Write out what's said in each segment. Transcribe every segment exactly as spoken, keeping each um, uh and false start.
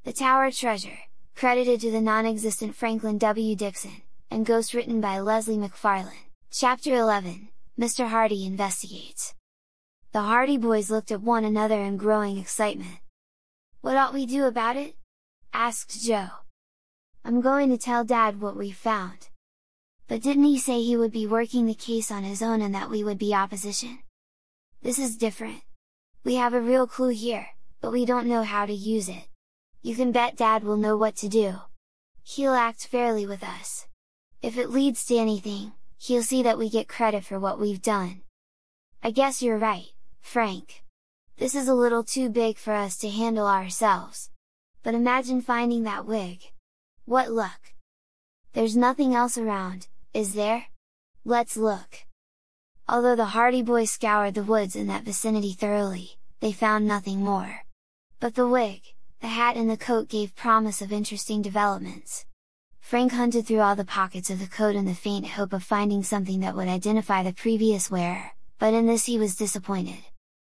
The Tower Treasure, credited to the non-existent Franklin W. Dixon, and ghostwritten by Leslie McFarlane. Chapter eleven, Mister Hardy Investigates. The Hardy Boys looked at one another in growing excitement. "What ought we do about it?" asked Joe. "I'm going to tell Dad what we found." "But didn't he say he would be working the case on his own and that we would be opposition?" "This is different. We have a real clue here, but we don't know how to use it. You can bet Dad will know what to do. He'll act fairly with us. If it leads to anything, he'll see that we get credit for what we've done." "I guess you're right, Frank. This is a little too big for us to handle ourselves. But imagine finding that wig! What luck! There's nothing else around, is there? Let's look." Although the Hardy Boys scoured the woods in that vicinity thoroughly, they found nothing more. But the wig, the hat and the coat gave promise of interesting developments. Frank hunted through all the pockets of the coat in the faint hope of finding something that would identify the previous wearer, but in this he was disappointed.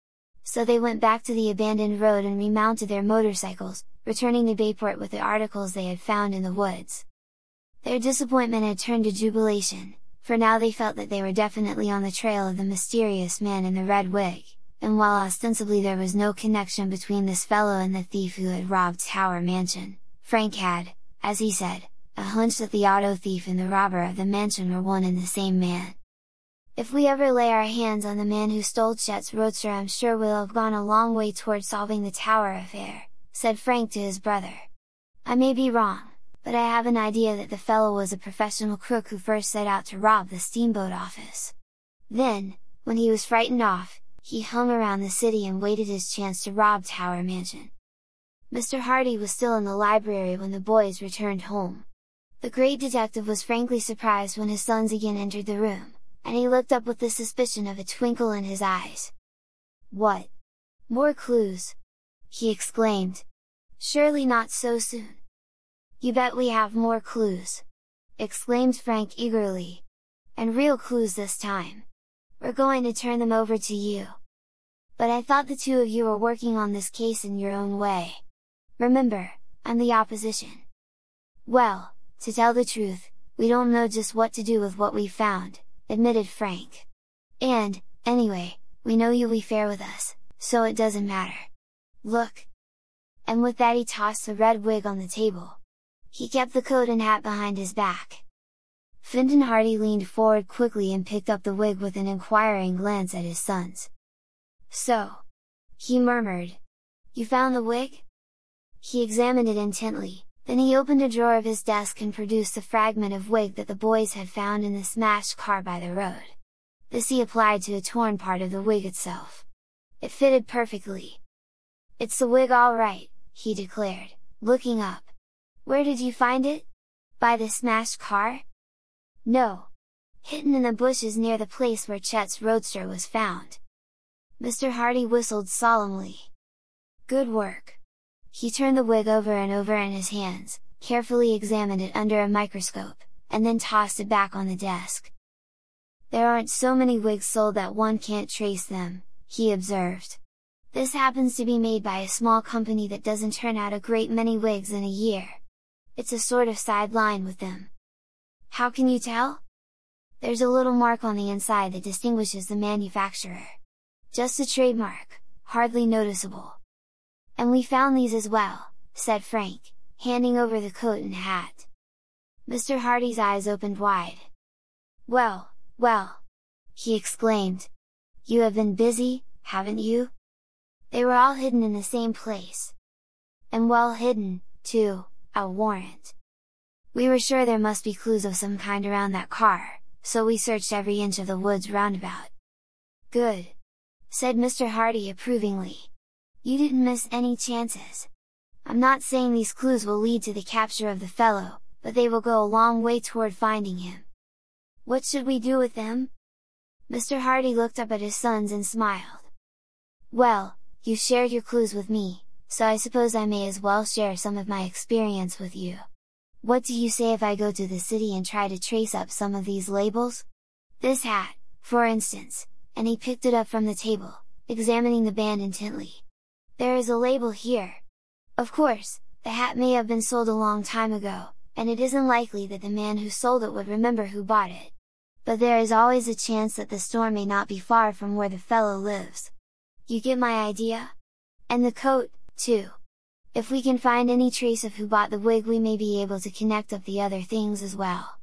So they went back to the abandoned road and remounted their motorcycles, returning to Bayport with the articles they had found in the woods. Their disappointment had turned to jubilation, for now they felt that they were definitely on the trail of the mysterious man in the red wig, and while ostensibly there was no connection between this fellow and the thief who had robbed Tower Mansion, Frank had, as he said, a hunch that the auto thief and the robber of the mansion were one and the same man. "If we ever lay our hands on the man who stole Chet's roadster, I'm sure we'll have gone a long way toward solving the Tower affair," said Frank to his brother. "I may be wrong, but I have an idea that the fellow was a professional crook who first set out to rob the steamboat office. Then, when he was frightened off, he hung around the city and waited his chance to rob Tower Mansion." Mister Hardy was still in the library when the boys returned home. The great detective was frankly surprised when his sons again entered the room, and he looked up with the suspicion of a twinkle in his eyes. "What? More clues?" he exclaimed. "Surely not so soon." "You bet we have more clues!" exclaimed Frank eagerly. "And real clues this time! We're going to turn them over to you. But I thought the two of you were working on this case in your own way. Remember, I'm the opposition." "Well, to tell the truth, we don't know just what to do with what we found," admitted Frank. "And, anyway, we know you'll be fair with us, so it doesn't matter. Look!" And with that he tossed the red wig on the table. He kept the coat and hat behind his back. Finton Hardy leaned forward quickly and picked up the wig with an inquiring glance at his sons. "So," he murmured, "you found the wig?" He examined it intently, then he opened a drawer of his desk and produced the fragment of wig that the boys had found in the smashed car by the road. This he applied to a torn part of the wig itself. It fitted perfectly. "It's the wig all right," he declared, looking up. "Where did you find it? By the smashed car?" "No. Hidden in the bushes near the place where Chet's roadster was found." Mister Hardy whistled solemnly. "Good work!" He turned the wig over and over in his hands, carefully examined it under a microscope, and then tossed it back on the desk. "There aren't so many wigs sold that one can't trace them," he observed. "This happens to be made by a small company that doesn't turn out a great many wigs in a year. It's a sort of sideline with them." "How can you tell?" "There's a little mark on the inside that distinguishes the manufacturer. Just a trademark, hardly noticeable." "And we found these as well," said Frank, handing over the coat and hat. Mister Hardy's eyes opened wide. "Well, well!" he exclaimed. "You have been busy, haven't you? They were all hidden in the same place. And well hidden, too, I'll warrant. We were sure there must be clues of some kind around that car, so we searched every inch of the woods roundabout." "Good!" said Mister Hardy approvingly. "You didn't miss any chances. I'm not saying these clues will lead to the capture of the fellow, but they will go a long way toward finding him. What should we do with them?" Mister Hardy looked up at his sons and smiled. "Well, you shared your clues with me, so I suppose I may as well share some of my experience with you. What do you say if I go to the city and try to trace up some of these labels? This hat, for instance," and he picked it up from the table, examining the band intently. "There is a label here. Of course, The hat may have been sold a long time ago, and it isn't likely that the man who sold it would remember who bought it. But there is always a chance that the store may not be far from where the fellow lives. You get my idea? And the coat, too. If we can find any trace of who bought the wig, we may be able to connect up the other things as well.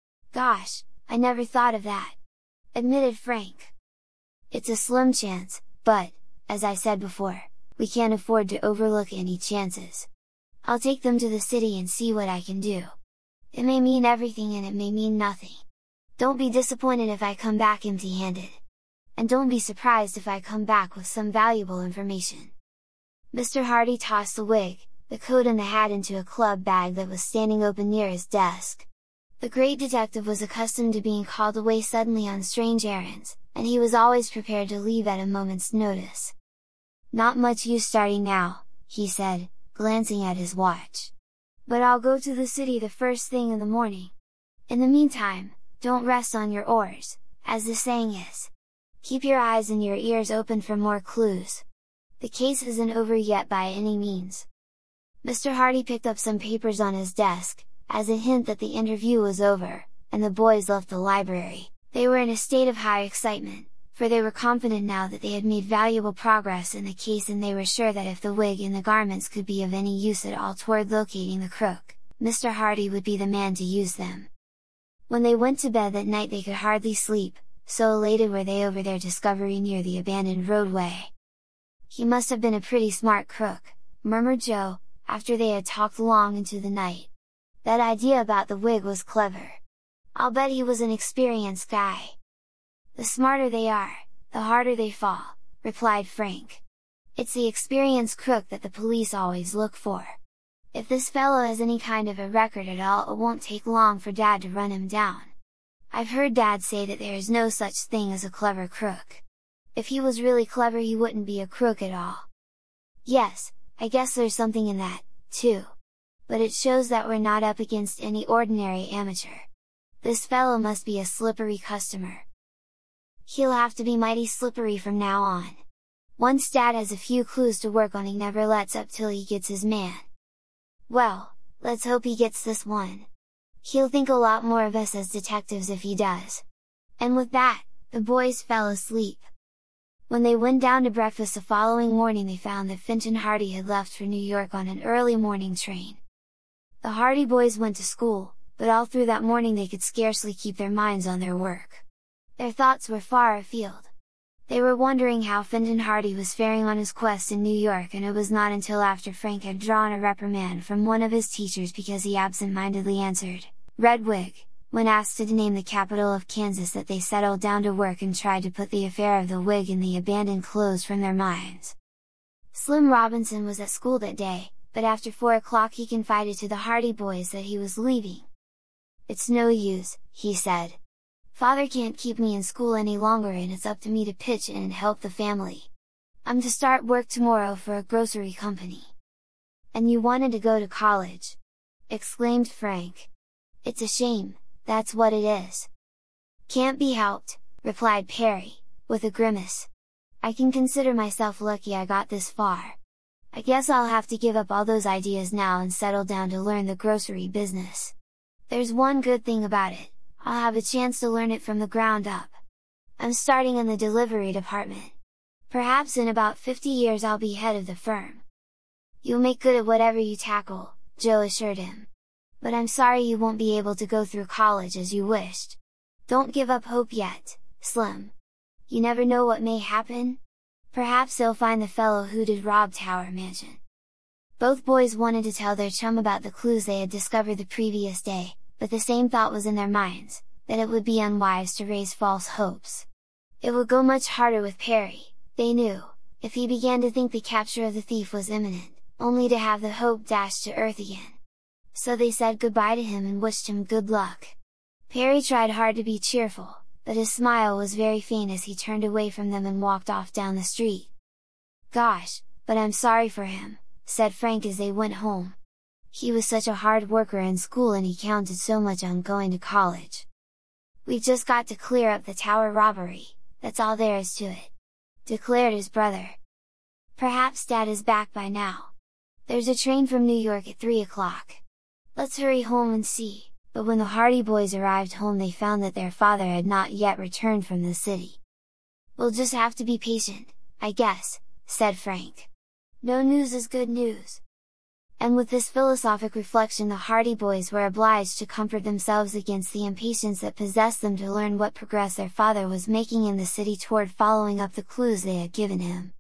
Gosh, I never thought of that! Admitted Frank. It's a slim chance, but, as I said before, we can't afford to overlook any chances. I'll take them to the city and see what I can do. It may mean everything and it may mean nothing. Don't be disappointed if I come back empty-handed. And don't be surprised if I come back with some valuable information. Mister Hardy tossed the wig, the coat and the hat into a club bag that was standing open near his desk. The great detective was accustomed to being called away suddenly on strange errands, and he was always prepared to leave at a moment's notice. "Not much use starting now," he said, glancing at his watch. "But I'll go to the city the first thing in the morning. In the meantime, don't rest on your oars, as the saying is. Keep your eyes and your ears open for more clues. The case isn't over yet by any means." Mister Hardy picked up some papers on his desk, as a hint that the interview was over, and the boys left the library. They were in a state of high excitement, for they were confident now that they had made valuable progress in the case, and they were sure that if the wig and the garments could be of any use at all toward locating the crook, Mister Hardy would be the man to use them. When they went to bed that night they could hardly sleep, so elated were they over their discovery near the abandoned roadway. "He must have been a pretty smart crook," murmured Joe, after they had talked long into the night. "That idea about the wig was clever. I'll bet he was an experienced guy." "The smarter they are, the harder they fall," replied Frank. "It's the experienced crook that the police always look for. If this fellow has any kind of a record at all, it won't take long for Dad to run him down. I've heard Dad say that there is no such thing as a clever crook. If he was really clever he wouldn't be a crook at all." "Yes, I guess there's something in that, too. But it shows that we're not up against any ordinary amateur. This fellow must be a slippery customer. He'll have to be mighty slippery from now on. Once Dad has a few clues to work on, he never lets up till he gets his man. Well, let's hope he gets this one. He'll think a lot more of us as detectives if he does." And with that, the boys fell asleep. When they went down to breakfast the following morning, they found that Finch and Hardy had left for New York on an early morning train. The Hardy boys went to school, but all through that morning they could scarcely keep their minds on their work. Their thoughts were far afield. They were wondering how Finch Hardy was faring on his quest in New York, and it was not until after Frank had drawn a reprimand from one of his teachers because he absent-mindedly answered, "Redwig," when asked to name the capital of Kansas, that they settled down to work and tried to put the affair of the wig and the abandoned clothes from their minds. Slim Robinson was at school that day, but after four o'clock he confided to the Hardy boys that he was leaving. "It's no use," he said. "Father can't keep me in school any longer, and it's up to me to pitch in and help the family. I'm to start work tomorrow for a grocery company." "And you wanted to go to college?" exclaimed Frank. "It's a shame, that's what it is." "Can't be helped," replied Perry, with a grimace. "I can consider myself lucky I got this far. I guess I'll have to give up all those ideas now and settle down to learn the grocery business. There's one good thing about it, I'll have a chance to learn it from the ground up. I'm starting in the delivery department. Perhaps in about fifty years I'll be head of the firm." "You'll make good at whatever you tackle," Joe assured him. "But I'm sorry you won't be able to go through college as you wished. Don't give up hope yet, Slim. You never know what may happen? Perhaps they'll find the fellow who did rob Tower Mansion." Both boys wanted to tell their chum about the clues they had discovered the previous day, but the same thought was in their minds, that it would be unwise to raise false hopes. It would go much harder with Perry, they knew, if he began to think the capture of the thief was imminent, only to have the hope dashed to earth again. So they said goodbye to him and wished him good luck. Perry tried hard to be cheerful, but his smile was very faint as he turned away from them and walked off down the street. "Gosh, but I'm sorry for him," said Frank as they went home. "He was such a hard worker in school, and he counted so much on going to college. We've just got to clear up the tower robbery, that's all there is to it," declared his brother. "Perhaps Dad is back by now. There's a train from New York at three o'clock. Let's hurry home and see." But when the Hardy Boys arrived home they found that their father had not yet returned from the city. "We'll just have to be patient, I guess," said Frank. "No news is good news." And with this philosophic reflection the Hardy Boys were obliged to comfort themselves against the impatience that possessed them to learn what progress their father was making in the city toward following up the clues they had given him.